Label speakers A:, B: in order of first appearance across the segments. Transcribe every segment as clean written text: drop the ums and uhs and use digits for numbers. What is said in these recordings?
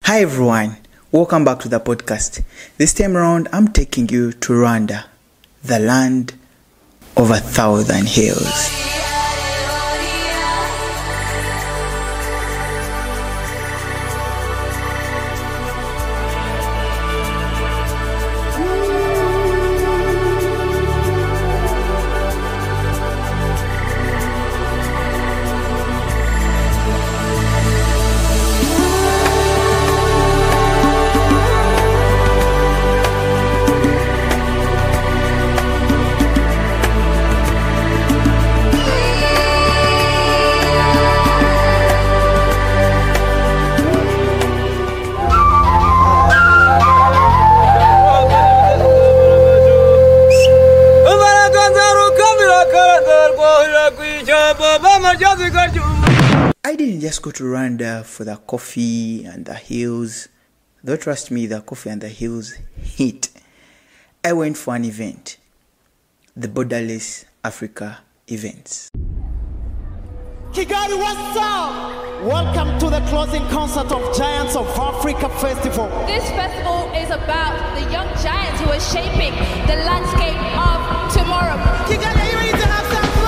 A: Hi everyone, welcome back to the podcast. This time around, I'm taking you to Rwanda, the land of 1,000 hills. I didn't just go to Rwanda for the coffee and the hills. Though trust me, the coffee and the hills hit. I went for an event, the Borderless Africa events.
B: Kigali, what's up? Welcome to the closing concert of Giants of Africa Festival.
C: This festival is about the young giants who are shaping the landscape of tomorrow.
B: Kigali, are you ready to have some fun?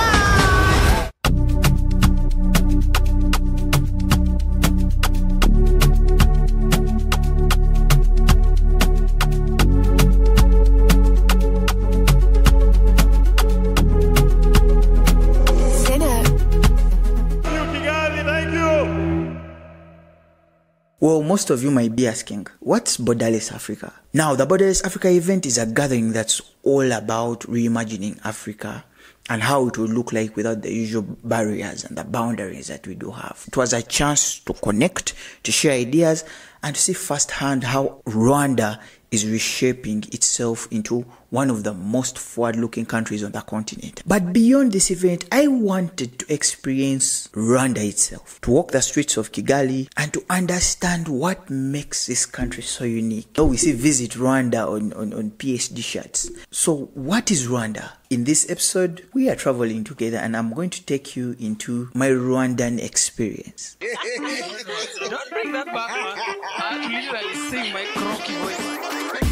A: Well, most of you might be asking, what's Borderless Africa? Now, the Borderless Africa event is a gathering that's all about reimagining Africa and how it will look like without the usual barriers and the boundaries that we do have. It was a chance to connect, to share ideas, and to see firsthand how Rwanda is reshaping itself into one of the most forward-looking countries on the continent. But beyond this event, I wanted to experience Rwanda itself, to walk the streets of Kigali and to understand what makes this country so unique. So we see Visit Rwanda on PSD shirts. So what is Rwanda? In this episode, we are traveling together and I'm going to take you into my Rwandan experience.
D: Don't bring that back, man. I literally sing my croaky voice.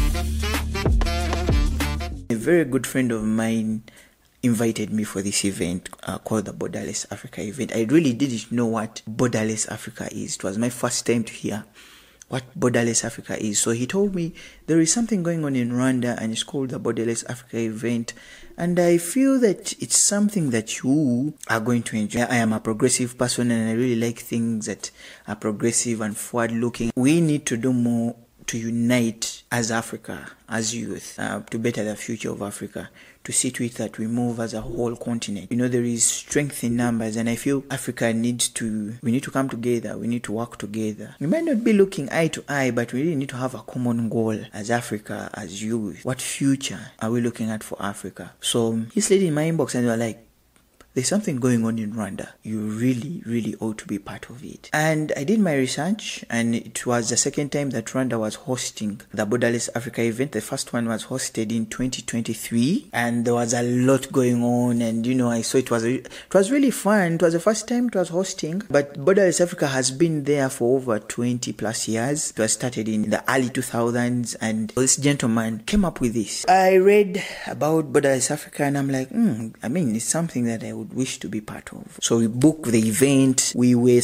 A: A very good friend of mine invited me for this event called the Borderless Africa event. I really didn't know what Borderless Africa is. It was my first time to hear what Borderless Africa is. So he told me there is something going on in Rwanda and it's called the Borderless Africa event. And I feel that it's something that you are going to enjoy. I am a progressive person and I really like things that are progressive and forward looking. We need to do more to unite as Africa, as youth, to better the future of Africa, to see to it that we move as a whole continent. You know, there is strength in numbers and I feel Africa we need to come together, we need to work together. We might not be looking eye to eye, but we really need to have a common goal as Africa, as youth. What future are we looking at for Africa? So he slid in my inbox and they were like, there's something going on in Rwanda. You really, really ought to be part of it. And I did my research and it was the second time that Rwanda was hosting the Borderless Africa event. The first one was hosted in 2023 and there was a lot going on and I saw it was really fun. It was the first time it was hosting, but Borderless Africa has been there for over 20 plus years. It was started in the early 2000s and this gentleman came up with this. I read about Borderless Africa and I'm like, it's something that I would wish to be part of. So we booked the event. We were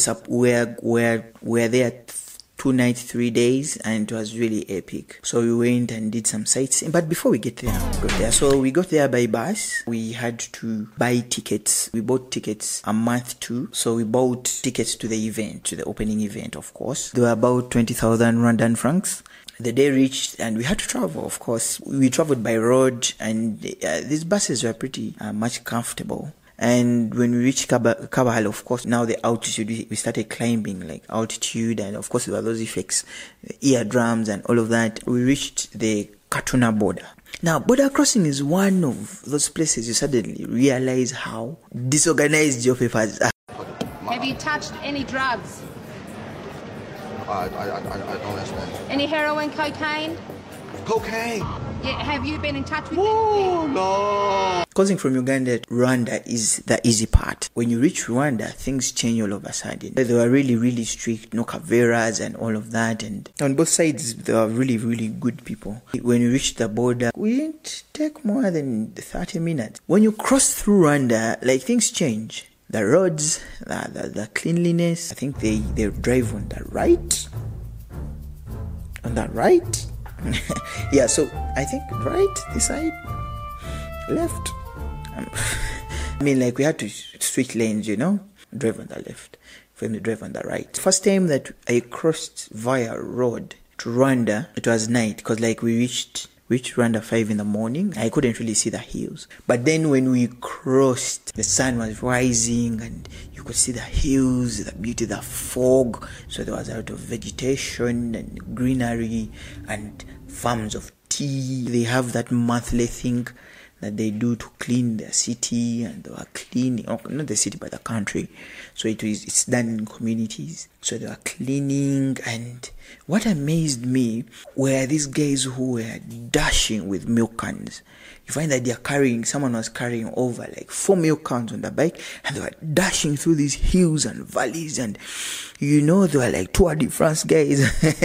A: there 2 nights, 3 days, and it was really epic. So we went and did some sightseeing. But before we got there by bus. We had to buy tickets. We bought tickets a month too. So we bought tickets to the event, to the opening event, of course. They were about 20,000 Rwandan francs. The day reached and we had to travel, of course. We traveled by road and these buses were pretty much comfortable. And when we reached Kabale, of course, now the altitude, we started climbing, like altitude, and of course there were those effects, eardrums and all of that. We reached the Katuna border. Now, border crossing is one of those places you suddenly realize how disorganized your papers are.
C: Have you touched any drugs?
E: I don't understand.
C: Any heroin, cocaine?
E: Cocaine!
C: Yeah, have you been in touch with
B: Oh, no.
A: Crossing from Uganda to Rwanda is the easy part. When you reach Rwanda, things change all of a sudden. They were really, really strict, no caveras and all of that. And on both sides, they were really, really good people. When you reach the border, we didn't take more than 30 minutes. When you cross through Rwanda, like, things change. The roads, the cleanliness. I think they drive on the right. On the right? Yeah, so I think right, this side, left. I mean, like, we had to switch lanes, you know, drive on the left, for him to drive on the right. First time that I crossed via road to Rwanda, it was night, because like we reached Rwanda 5 in the morning. I couldn't really see the hills. But then when we crossed, the sun was rising and you could see the hills, the beauty, the fog. So there was a lot of vegetation and greenery and farms of tea. They have that monthly thing that they do to clean the city, and they were cleaning, not the city but the country. So it's done in communities. So they were cleaning, and what amazed me were these guys who were dashing with milk cans. You find that someone was carrying over like 4 milk cans on the bike, and they were dashing through these hills and valleys, and you know, they were like Tour de France guys.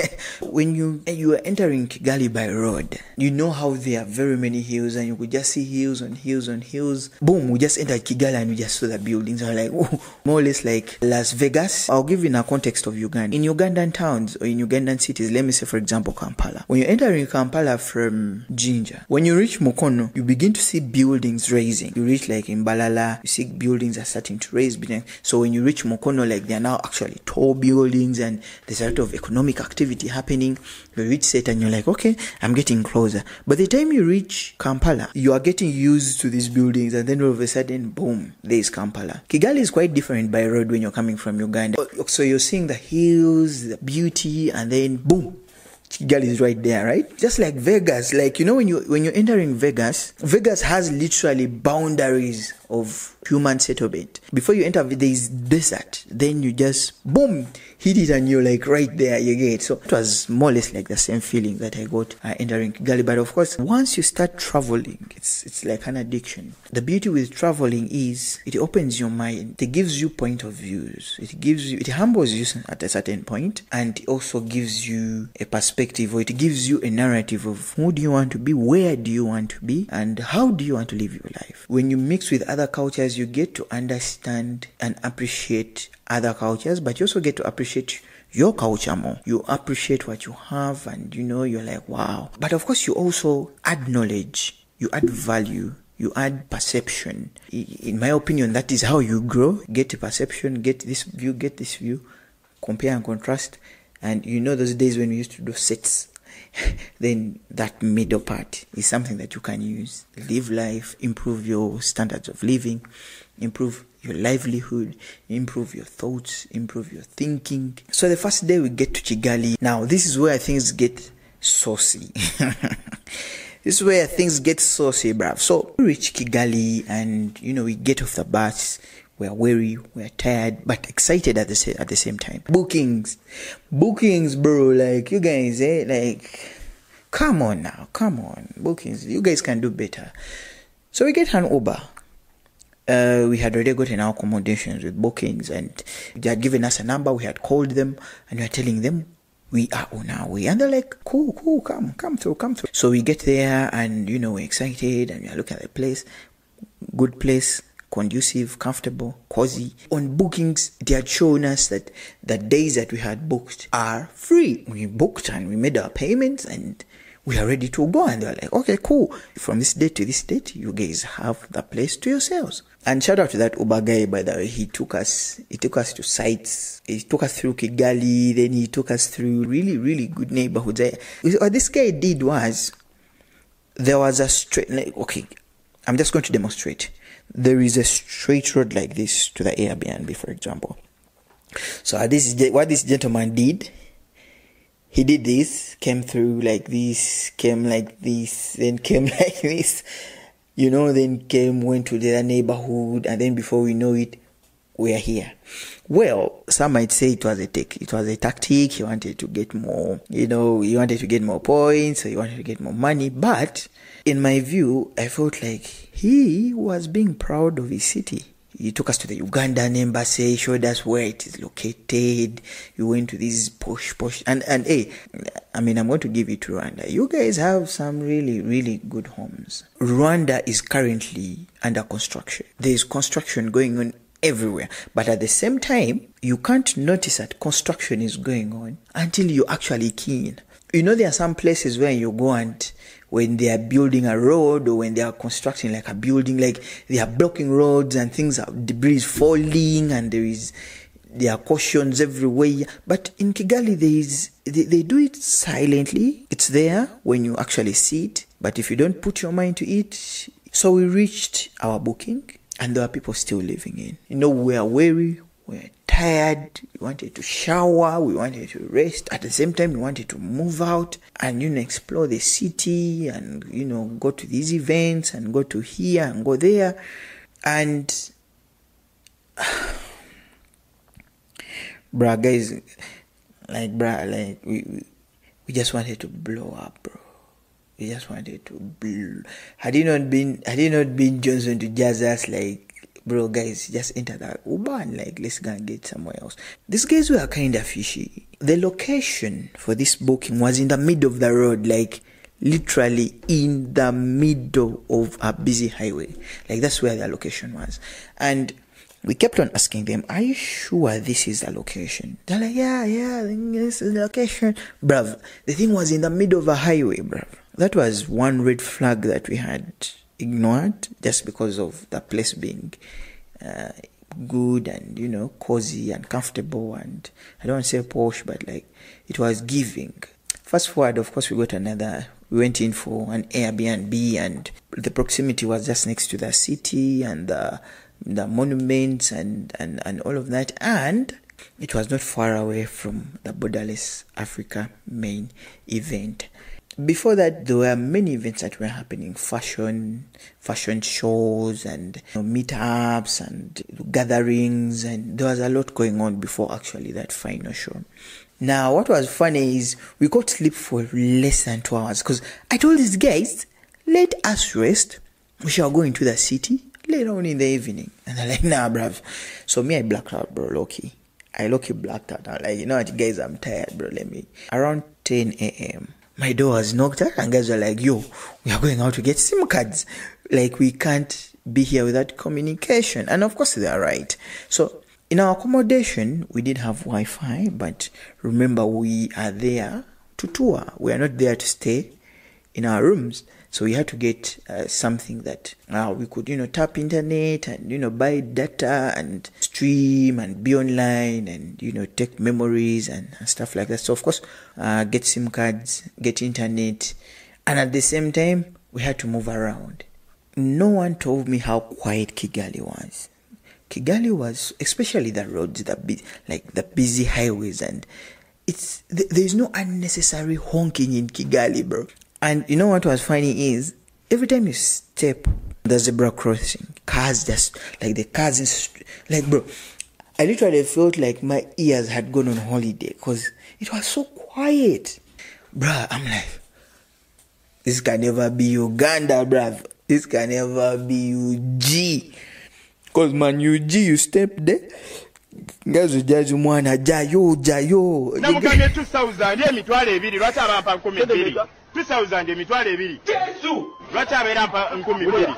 A: When you were entering Kigali by road, you know how there are very many hills, and you could just see hills on hills on hills. Boom, we just entered Kigali and we just saw the buildings. I was like, oh, more or less like Las Vegas. I'll give you in a context of Uganda. In Ugandan towns or in Ugandan cities, let me say for example Kampala. When you're entering Kampala from Jinja, when you reach Mukono, you begin to see buildings raising. You reach like in Balala, you see buildings are starting to raise. So when you reach Mukono, like they are now actually tall buildings and there's a lot of economic activity happening. You reach Set and you're like, okay, I'm getting closer. But the time you reach Kampala, you are getting used to these buildings, and then all of a sudden, boom, there is Kampala. Kigali is quite different by road when you're coming from Uganda. So you're seeing the hills, the beauty, and then boom, Kigali is right there, right? Just like Vegas, like, you know, when you're entering Vegas has literally boundaries of human settlement. Before you enter, there is desert. Then you just boom, hit it, and you're like right there. You get it. So it was more or less like the same feeling that I got entering Kigali. But of course, once you start traveling, it's like an addiction. The beauty with traveling is it opens your mind. It gives you point of views. It humbles you at a certain point, and it also gives you a perspective, or it gives you a narrative of who do you want to be, where do you want to be, and how do you want to live your life. When you mix with other cultures, you get to understand and appreciate other cultures, but you also get to appreciate your culture more. You appreciate what you have, and you know, you're like, wow. But of course, you also add knowledge, you add value, you add perception. In my opinion, that is how you grow. Get a perception, get this view, compare and contrast. And you know those days when we used to do sets, then that middle part is something that you can use. Live life, improve your standards of living, improve your livelihood, improve your thoughts, improve your thinking. So the first day we get to Kigali. Now this is where things get saucy. This is where things get saucy, bruv. So we reach Kigali, and you know, we get off the bus. We're weary, we're tired, but excited at the same time. Bookings, bro. Like, you guys, like, come on, bookings. You guys can do better. So we get an Uber. We had already gotten our accommodations with bookings, and they had given us a number. We had called them, and we are telling them we are on our way, and they're like, cool, come through. So we get there, and you know, we're excited, and we are looking at the place. Good place. Conducive, comfortable, cozy. On bookings, they had shown us that the days that we had booked are free. We booked and we made our payments and we are ready to go. And they were like, okay, cool. From this date to this date, you guys have the place to yourselves. And shout out to that Uber guy, by the way. He took us to sites. He took us through Kigali. Then he took us through really, really good neighborhoods. What this guy did was, there was a straight, like, okay, I'm just going to demonstrate. There is a straight road like this to the Airbnb, for example. So what this gentleman did, he did this, came through like this, came like this, then came like this, you know, then went to the neighborhood, and then before we know it, we are here. Well, some might say it was a tactic. He wanted to get more, he wanted to get more points, or he wanted to get more money. But in my view, I felt like he was being proud of his city. He took us to the Ugandan embassy, showed us where it is located. We went to these posh, and hey, I'm going to give it to Rwanda. You guys have some really, really good homes. Rwanda is currently under construction. There is construction going on everywhere. But at the same time, you can't notice that construction is going on until you actually keen. There are some places where you go and when they are building a road or when they are constructing like a building, like they are blocking roads and things, debris is falling and there are cautions everywhere. But in Kigali, they do it silently. It's there when you actually see it. But if you don't put your mind to it, so we reached our booking and there were people still living in. We are weary. We're tired, we wanted to shower, we wanted to rest. At the same time, we wanted to move out and, explore the city and, go to these events and go to here and go there. And, guys, we just wanted to blow up, bro. We just wanted to blow. Had it not been Johnson to jazz us, bro, guys, just enter that Uber and let's go and get somewhere else. These guys were kind of fishy. The location for this booking was in the middle of the road, literally in the middle of a busy highway. That's where the location was. And we kept on asking them, are you sure this is the location? They're like, yeah, this is the location. Bruv, the thing was in the middle of a highway, bruv. That was one red flag that we had ignored just because of the place being good and cozy and comfortable, and I don't want to say posh, but it was giving. Fast forward, of course, we went in for an Airbnb, and the proximity was just next to the city and the monuments and all of that, and it was not far away from the Borderless Africa main event. Before that, there were many events that were happening, fashion shows and meetups and gatherings, and there was a lot going on before actually that final show. Now, what was funny is we got sleep for less than 2 hours because I told these guys, let us rest. We shall go into the city later on in the evening. And they're like, nah, bruv. So me, I blacked out, bro, low-key. I low-key blacked out. I'm like, what, guys, I'm tired, bro. Around 10 a.m., my door was knocked out and guys were like, yo, we are going out to get SIM cards. We can't be here without communication. And of course they are right. So in our accommodation, we did have Wi-Fi, but remember we are there to tour. We are not there to stay in our rooms. So we had to get something that we could, tap internet and, buy data and stream and be online and, take memories and stuff like that. So, of course, get SIM cards, get internet. And at the same time, we had to move around. No one told me how quiet Kigali was. Kigali was, especially the roads, the busy highways, and there's no unnecessary honking in Kigali, bro. And you know what was funny is, every time you step the zebra crossing, cars just, the cars, bro, I literally felt like my ears had gone on holiday because it was so quiet. Bruh, I'm like, this can never be Uganda, bruv. This can never be UG. Because man, UG, you step there, guys will judge mwana, jayo.
E: Namugane 2000, emitwale ebiri, lwaki abampa 10,000. 2000 emitwale ebiri. Yesu! Lwaki abeera mpa 10,000.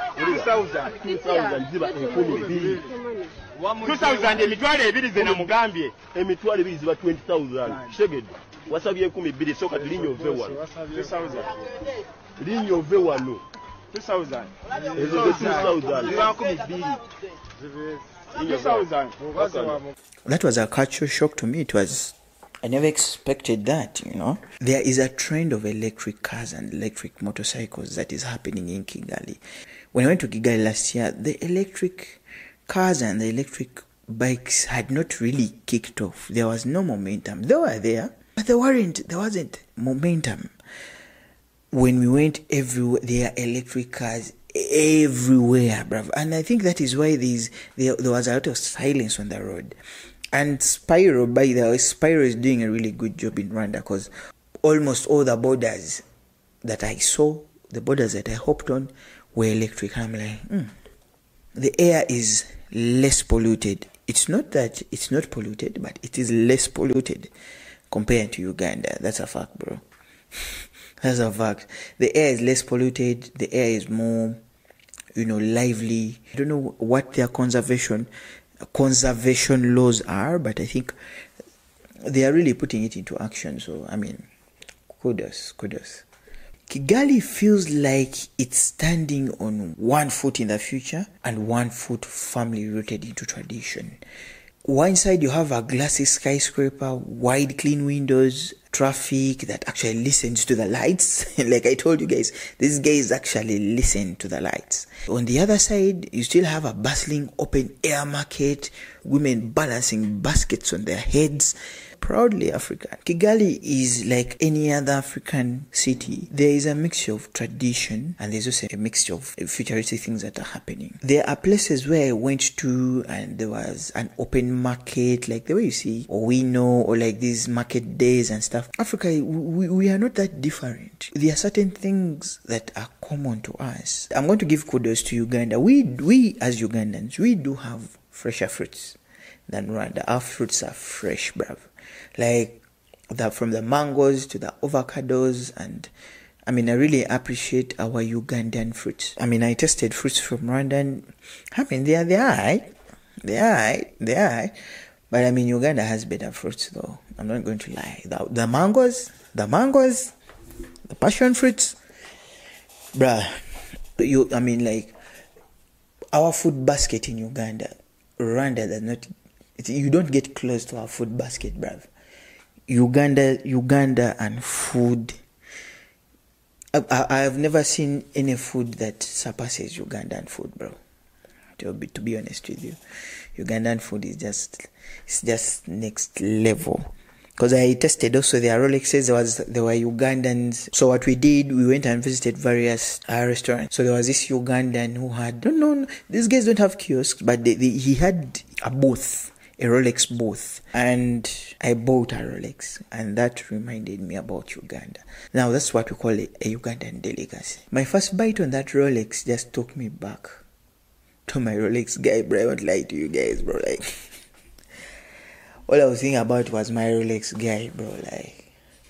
E: 2000 ziba 10,000. 2000 emitwale ebiri ze namugambye. Emitwale ebiri ziba 20,000. Shegedi. Wasabye 10,000 soka linyo ove wano. 2000. Linyo ove wano. 2000. Ezo 2000. Ziba 10,000. 2000.
A: That was a cultural shock to me. I never expected that, There is a trend of electric cars and electric motorcycles that is happening in Kigali. When I went to Kigali last year, the electric cars and the electric bikes had not really kicked off. There was no momentum. They were there, but there wasn't momentum. When we went everywhere, there are electric cars everywhere, bruv. And I think that is why there was a lot of silence on the road. And Spyro, by the way, Spyro is doing a really good job in Rwanda, because almost all the borders that I saw, the borders that I hopped on, were electric. I'm like, the air is less polluted. It's not that it's not polluted, but it is less polluted compared to Uganda. That's a fact, bro. That's a fact. The air is less polluted. The air is more, lively. I don't know what their conservation laws are, but I think they are really putting it into action. So, I mean, kudos. Kigali feels like it's standing on one foot in the future and one foot firmly rooted into tradition. One side you have a glassy skyscraper, wide clean windows, traffic that actually listens to the lights. Like I told you guys, these guys actually listen to the lights. On the other side, you still have a bustling open air market, women balancing baskets on their heads. Proudly African. Kigali is like any other African city. There is a mixture of tradition and there's also a mixture of futuristic things that are happening. There are places where I went to and there was an open market, like the way you see, or we know, or like these market days and stuff. Africa, we are not that different. There are certain things that are common to us. I'm going to give kudos to Uganda. We as Ugandans, we do have fresher fruits than Rwanda. Our fruits are fresh, bruv. Like from the mangoes to the avocados, and I mean, I really appreciate our Ugandan fruits. I mean, I tasted fruits from Rwanda, and I mean, they are alright. But I mean, Uganda has better fruits, though. I'm not going to lie. The mangoes, the passion fruits, bruh. I mean, like our food basket in Uganda, Rwanda does not. You don't get close to our food basket, bruv. Uganda and food. I have never seen any food that surpasses Ugandan food, bro. To be honest with you, Ugandan food is just next level. Because I tested also their Rolexes. There were Ugandans. So what we did, we went and visited various restaurants. So there was this Ugandan who had, no, these guys don't have kiosks, but he had a booth. A Rolex booth, and I bought a Rolex, and that reminded me about Uganda. Now that's what we call a Ugandan delicacy. My first bite on that Rolex just took me back to my Rolex guy, bro. I won't lie to you guys, bro. Like, all I was thinking about was my Rolex guy, bro. Like,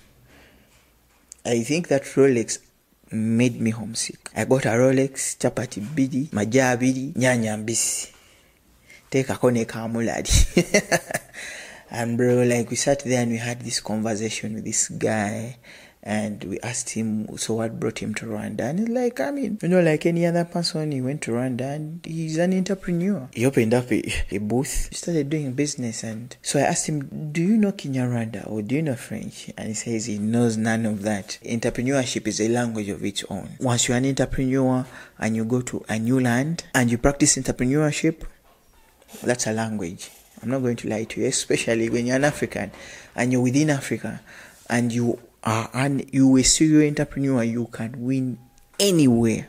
A: I think that Rolex made me homesick. I got a Rolex, chapati bidi, majaa bidi, nyanya mbisi. Take a kone kamuladi. And bro, like, we sat there and we had this conversation with this guy, and we asked him, so what brought him to Rwanda? And he's like, I mean, like any other person, he went to Rwanda and he's an entrepreneur. He opened up a booth, he started doing business. And so I asked him, do you know Kinyarwanda or do you know French? And he says he knows none of that. Entrepreneurship is a language of its own. Once you're an entrepreneur and you go to a new land and you practice entrepreneurship, that's a language. I'm not going to lie to you, especially when you're an African and you're within Africa and you a serial entrepreneur. You can win anywhere.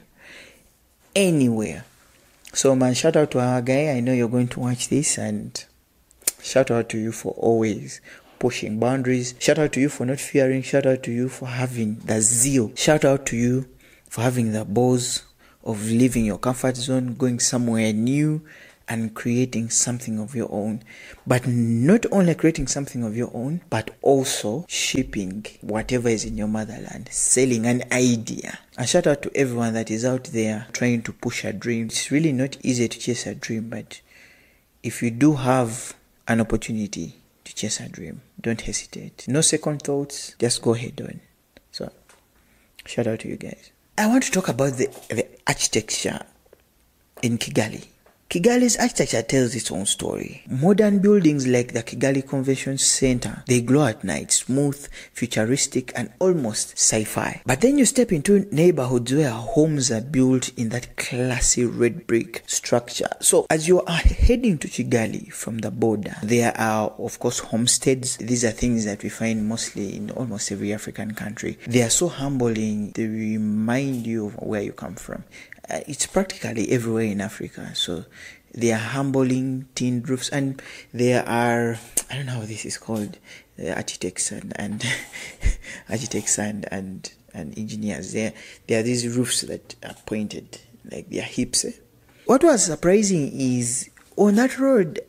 A: So man, shout out to our guy. I know you're going to watch this, and shout out to you for always pushing boundaries. Shout out to you for not fearing. Shout out to you for having the zeal. Shout out to you for having the balls of leaving your comfort zone, going somewhere new, and creating something of your own. But not only creating something of your own, but also shipping whatever is in your motherland, selling an idea. And shout out to everyone that is out there trying to push a dream. It's really not easy to chase a dream, but if you do have an opportunity to chase a dream, don't hesitate. No second thoughts, just go head on. So, shout out to you guys. I want to talk about the architecture in Kigali. Kigali's architecture tells its own story. Modern buildings like the Kigali Convention Center, they glow at night, smooth, futuristic, and almost sci-fi. But then you step into neighborhoods where homes are built in that classy red brick structure. So as you are heading to Kigali from the border, there are, of course, homesteads. These are things that we find mostly in almost every African country. They are so humbling. They remind you of where you come from. it's practically everywhere in Africa. So they are humbling tin roofs, and there are, I don't know how this is called, architects and architects and engineers. There are these roofs that are pointed like they are hips. What was surprising is on that road,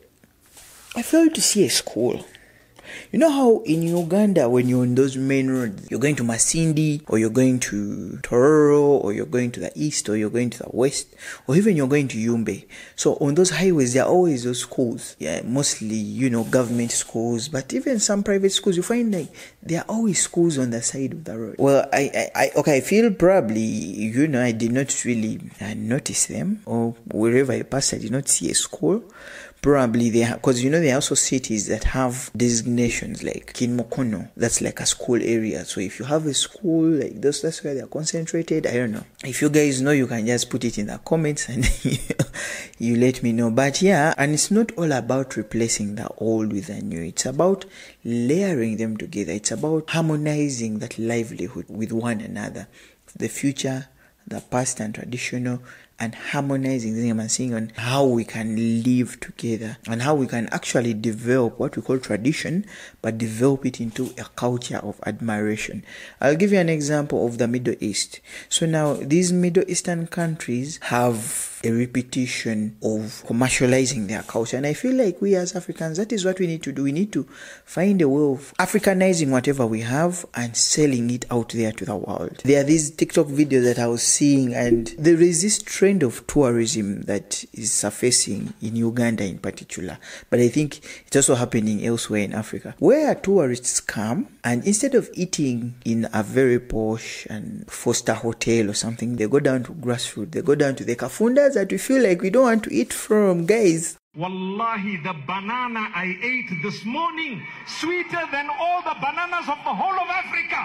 A: I failed to see a school. You know how in Uganda, when you're on those main roads, you're going to Masindi, or you're going to Tororo, or you're going to the east, or you're going to the west, or even you're going to Yumbe. So on those highways, there are always those schools. Yeah, mostly, government schools, but even some private schools, you find like there are always schools on the side of the road. Well, I feel probably, I did not really notice them, or wherever I passed, I did not see a school. Probably because there are also cities that have designations like Kinmokono. That's like a school area. So if you have a school like this, that's where they are concentrated. I don't know. If you guys know, you can just put it in the comments and you let me know. But yeah, and it's not all about replacing the old with the new. It's about layering them together. It's about harmonizing that livelihood with one another. The future, the past and traditional, and harmonizing them and seeing on how we can live together and how we can actually develop what we call tradition, but develop it into a culture of admiration. I'll give you an example of the Middle East. So now these Middle Eastern countries have a repetition of commercializing their culture, and I feel like we as Africans, that is what we need to do. We need to find a way of Africanizing whatever we have and selling it out there to the world. There are these TikTok videos that I was seeing, and there is this trend of tourism that is surfacing in Uganda in particular, but I think it's also happening elsewhere in Africa, where tourists come and instead of eating in a very posh and 4-star hotel or something, they go down to grassroots, they go down to the kafundas that we feel like we don't want to eat from, guys.
F: Wallahi, the banana I ate this morning, sweeter than all the bananas of the whole of Africa.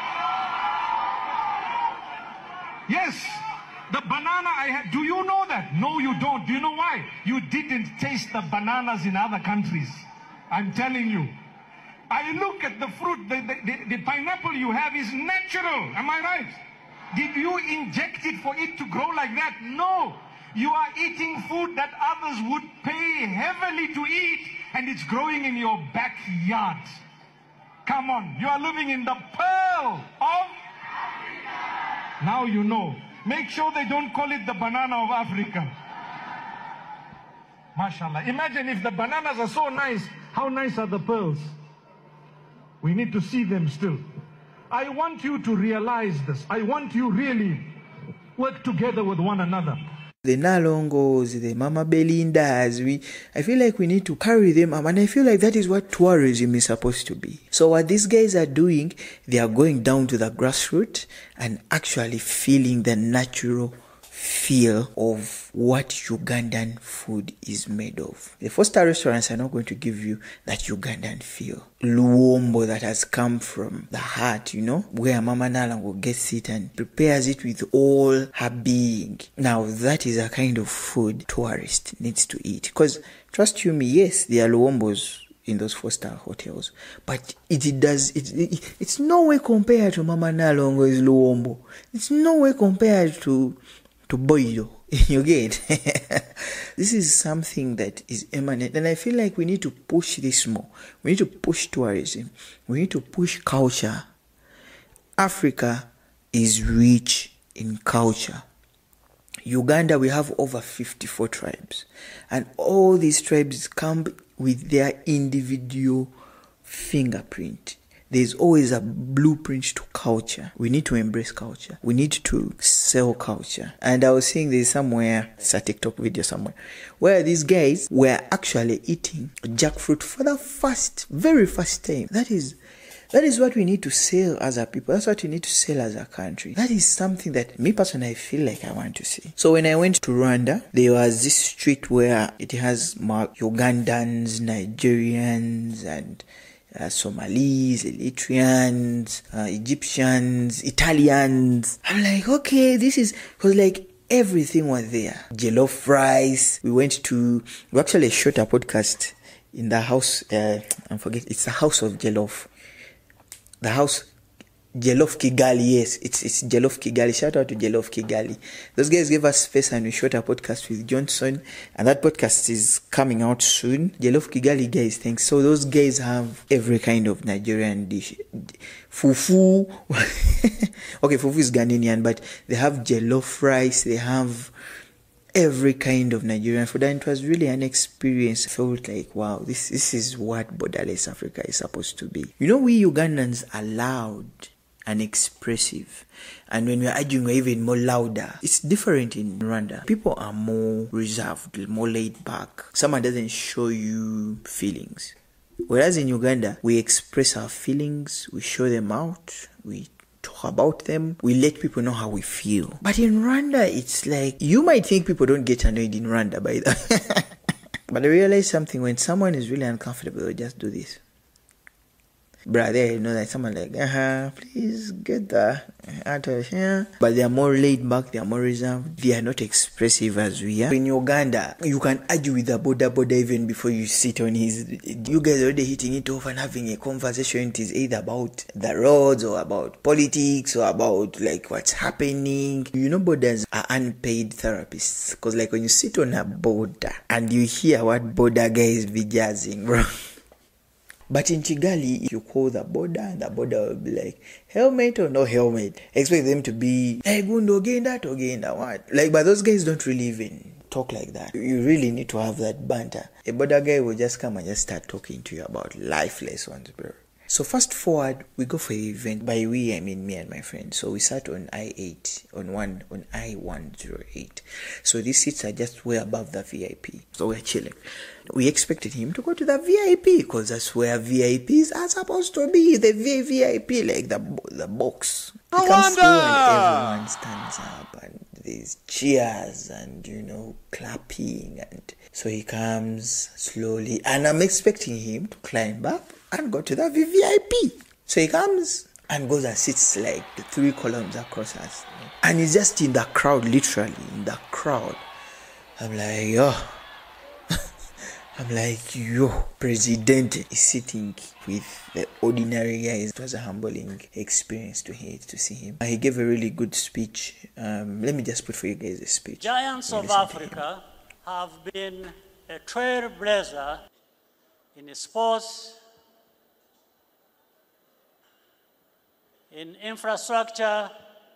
F: Yes, the banana I had. Do you know that? No, you don't. Do you know why? You didn't taste the bananas in other countries. I'm telling you. I look at the fruit, the pineapple you have is natural. Am I right? Did you inject it for it to grow like that? No. You are eating food that others would pay heavily to eat, and it's growing in your backyard. Come on. You are living in the pearl of Africa. Now you know. Make sure they don't call it the banana of Africa. MashaAllah. Imagine if the bananas are so nice, how nice are the pearls? We need to see them still. I want you to realize this. I want you really work together with one another.
A: The Nalongos, the Mama Belindas, I feel like we need to carry them up, and I feel like that is what tourism is supposed to be. So what these guys are doing, they are going down to the grassroots and actually feeling the natural feel of what Ugandan food is made of. The 4-star restaurants are not going to give you that Ugandan feel. Luombo that has come from the heart, where Mama Nalongo gets it and prepares it with all her being. Now that is a kind of food tourist needs to eat. Because trust you me, yes, there are Luombos in those 4-star hotels, but it's no way compared to Mama Nalongo's Luombo. It's no way compared to Boyo. You get? This is something that is eminent, and I feel like we need to push this more. We need to push tourism. We need to push culture. Africa is rich in culture. Uganda, we have over 54 tribes, and all these tribes come with their individual fingerprint. There's always a blueprint to culture. We need to embrace culture. We need to sell culture. And I was seeing there's somewhere, it's a TikTok video somewhere, where these guys were actually eating jackfruit for the very first time. That is what we need to sell as a people. That's what we need to sell as a country. That is something that me personally, I feel like I want to see. So when I went to Rwanda, there was this street where it has Ugandans, Nigerians, and Somalis, Eritreans, Egyptians, Italians. I'm like, okay, this is, because like everything was there. Jollof rice. We actually shot a podcast in the house, it's the House of Jollof. The house Jollof Kigali, yes, it's Jollof Kigali. Shout out to Jollof Kigali. Those guys gave us space and we shot a podcast with Johnson, and that podcast is coming out soon. Jollof Kigali guys, thanks. So those guys have every kind of Nigerian dish. Fufu. Okay, fufu is Ghanaian, but they have jollof rice, they have every kind of Nigerian food, and it was really an experience. I felt like, wow, this is what Borderless Africa is supposed to be. You know, we Ugandans are loud and expressive, and when we're arguing, we're even more louder. It's different in Rwanda. People are more reserved, more laid back. Someone doesn't show you feelings, whereas in Uganda, we express our feelings, we show them out, we talk about them, we let people know how we feel. But in Rwanda, it's like, you might think people don't get annoyed in Rwanda by that. But I realize something: when someone is really uncomfortable, they just do this. Brother, you know that someone like, please get that out of here. But they are more laid back, they are more reserved, they are not expressive as we are. In Uganda, you can argue with the border even before you sit on his. You guys are already hitting it off and having a conversation. It is either about the roads or about politics or about like what's happening. You know, borders are unpaid therapists, because like when you sit on a border and you hear what border guys be jazzing, bro. But in Kigali, if you call the border, and the border will be like, helmet or no helmet. Expect them to be, hey, gundo genda, what? Like, but those guys don't really even talk like that. You really need to have that banter. A border guy will just come and just start talking to you about life lessons, bro. So fast forward, we go for the event. By we, I mean me and my friend. So we sat on I-8, on I-108. So these seats are just way above the VIP. So we're chilling. We expected him to go to the VIP, because that's where VIPs are supposed to be. The VIP, like the box. He comes through and everyone stands up and there's cheers and, you know, clapping. And so he comes slowly, and I'm expecting him to climb up and go to the VIP. So he comes and goes and sits like 3 columns across us. And he's just in the crowd, literally in the crowd. I'm like, yo. President is sitting with the ordinary guys. It was a humbling experience to see him. He gave a really good speech. Let me just put for you guys a speech.
G: Giants of Africa have been a trailblazer in sports, in infrastructure,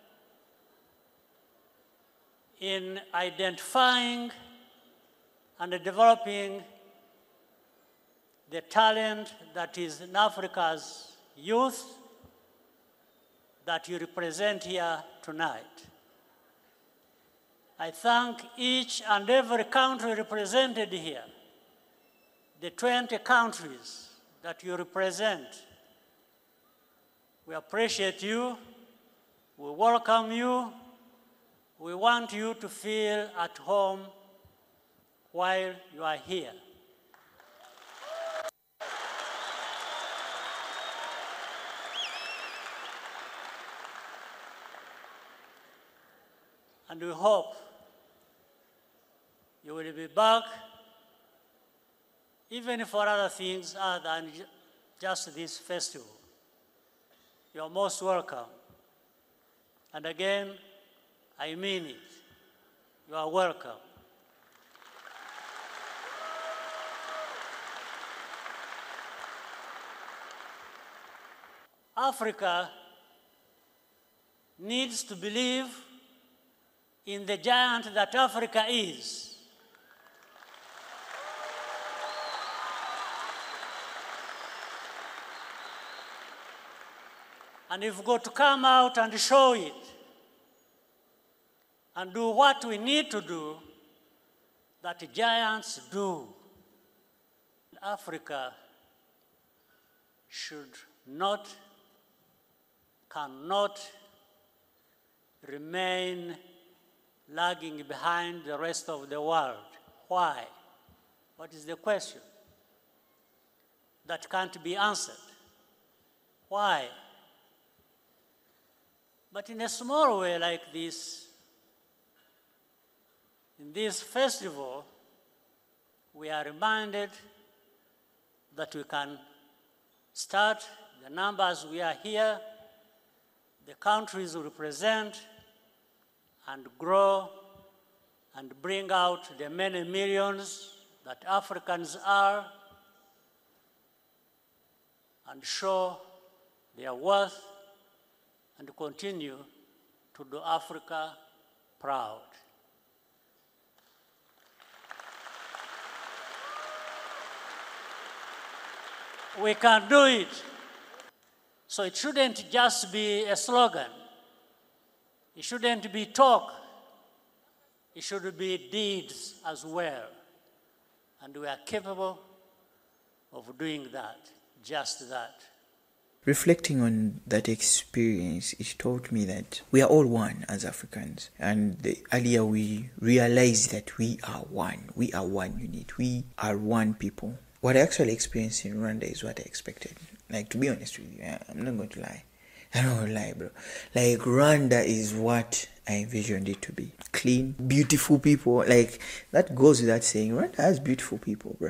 G: in identifying and developing the talent that is in Africa's youth that you represent here tonight. I thank each and every country represented here, the 20 countries that you represent. We appreciate you, we welcome you, we want you to feel at home while you are here. And we hope you will be back, even for other things other than just this festival. You are most welcome. And again, I mean it. You are welcome. Africa needs to believe in the giant that Africa is. And we've got to come out and show it and do what we need to do that giants do. Africa should not, cannot remain lagging behind the rest of the world. Why? What is the question? That can't be answered. Why? But in a small way like this, in this festival, we are reminded that we can start the numbers we are here, the countries represent and grow and bring out the many millions that Africans are and show their worth and continue to do Africa proud. We can do it. So it shouldn't just be a slogan. It shouldn't be talk. It should be deeds as well. And we are capable of doing that, just that.
A: Reflecting on that experience, it taught me that we are all one as Africans. And the earlier we realized that we are one unit, we are one people. What I actually experienced in Rwanda is what I expected. Like, to be honest with you, I'm not going to lie. I don't want to lie, bro. Like, Rwanda is what I envisioned it to be. Clean, beautiful people. Like, that goes without saying. Rwanda has beautiful people, bro.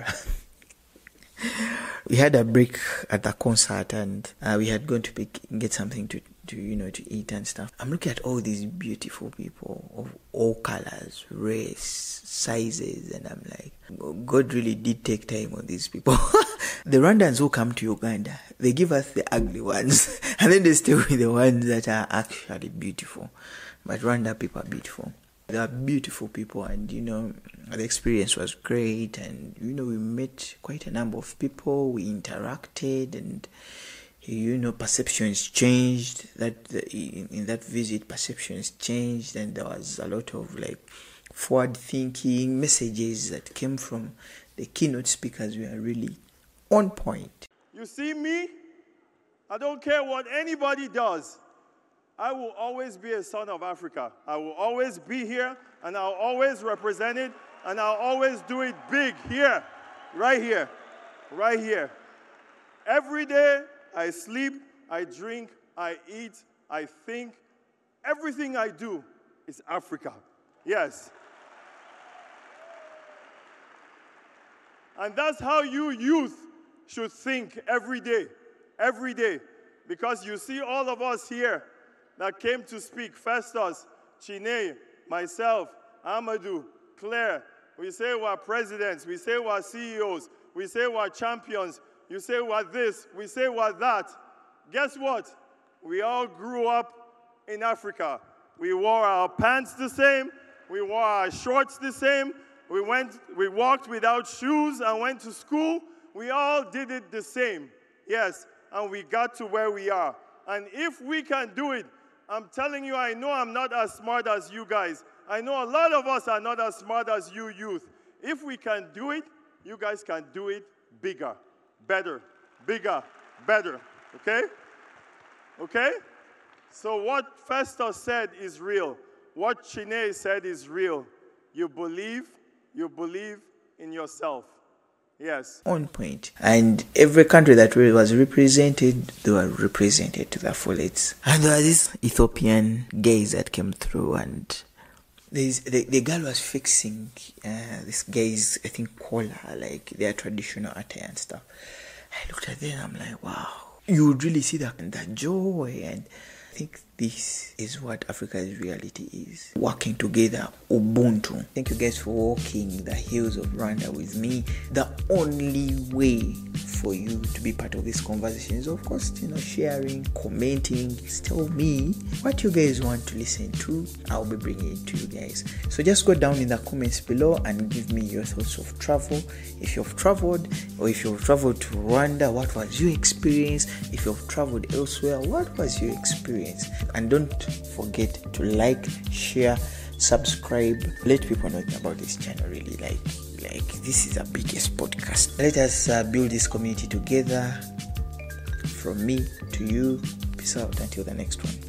A: We had a break at the concert, and we had gone to get something to eat and stuff. I'm looking at all these beautiful people of all colors, race, sizes, and I'm like, God really did take time on these people. The Rwandans who come to Uganda, they give us the ugly ones, and then they stay with the ones that are actually beautiful. But Rwanda people are beautiful. They are beautiful people, and the experience was great, and we met quite a number of people, we interacted, and perceptions changed. In that visit, perceptions changed, and there was a lot of forward thinking messages that came from the keynote speakers. Were really on point.
E: You see me? I don't care what anybody does. I will always be a son of Africa. I will always be here, and I'll always represent it, and I'll always do it big here, right here, right here. Every day, I sleep, I drink, I eat, I think. Everything I do is Africa. Yes. And that's how you youth should think every day, because you see all of us here that came to speak. Festus, Chine, myself, Amadou, Claire. We say we're presidents, we say we're CEOs, we say we're champions, you say we're this, we say we're that. Guess what? We all grew up in Africa. We wore our pants the same, we wore our shorts the same, we walked without shoes and went to school. We all did it the same. Yes, and we got to where we are. And if we can do it, I'm telling you, I know I'm not as smart as you guys. I know a lot of us are not as smart as you youth. If we can do it, you guys can do it bigger, better, bigger, better. Okay? Okay? So what Festus said is real. What Chine said is real. You believe in yourself. Yes.
A: On point. And every country that was represented, they were represented to the fullest. And there was this Ethiopian gays that came through, and the girl was fixing this guy's, I think, collar, like their traditional attire and stuff. I looked at them and I'm like, wow. You would really see that joy, and I think this is what Africa's reality is. Working together, Ubuntu. Thank you guys for walking the hills of Rwanda with me. The only way for you to be part of this conversation is, of course, sharing, commenting. Tell me what you guys want to listen to. I'll be bringing it to you guys. So just go down in the comments below and give me your thoughts of travel. If you've traveled, or if you've traveled to Rwanda, what was your experience? If you've traveled elsewhere, what was your experience? And don't forget to like, share, subscribe. Let people know about this channel. Really, like this is the biggest podcast. Let us build this community together. From me to you. Peace out until the next one.